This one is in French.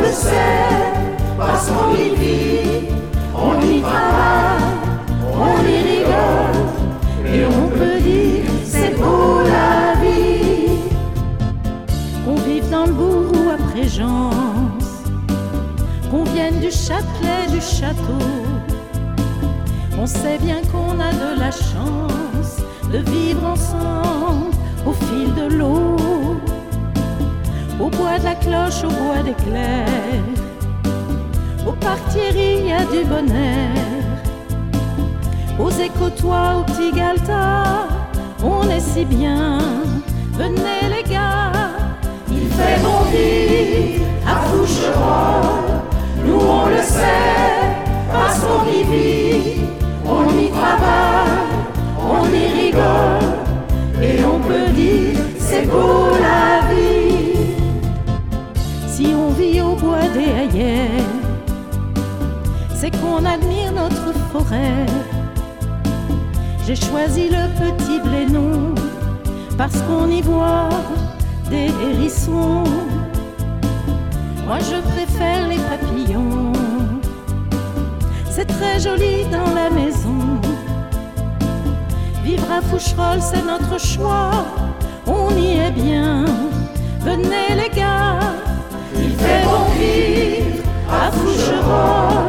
le sait, parce qu'on y vit, on y travaille, on y rigole, et on peut dire c'est beau la vie. Qu'on vive dans le bourg ou à Prégence, qu'on vienne du Châtelet, du château, on sait bien qu'on a de la chance de vivre ensemble au fil de l'eau, au bois de la cloche, au bois des clercs, au parc Thierry, il y a du bon air, aux écotois, au petit Galta, on est si bien, venez les gars. Il fait bon vivre à Foucherolles, nous on le sait, parce qu'on y vit, on y travaille, on y rigole, et on peut dire c'est beau la vie. Si on vit au bois des Hayères, c'est qu'on admire notre forêt. J'ai choisi le petit Blénon parce qu'on y voit des hérissons. Moi je préfère les papillons, c'est très joli dans la maison. Vivre à Foucherolles c'est notre choix, on y est bien, venez les gars. Il fait bon vivre à Foucherolles,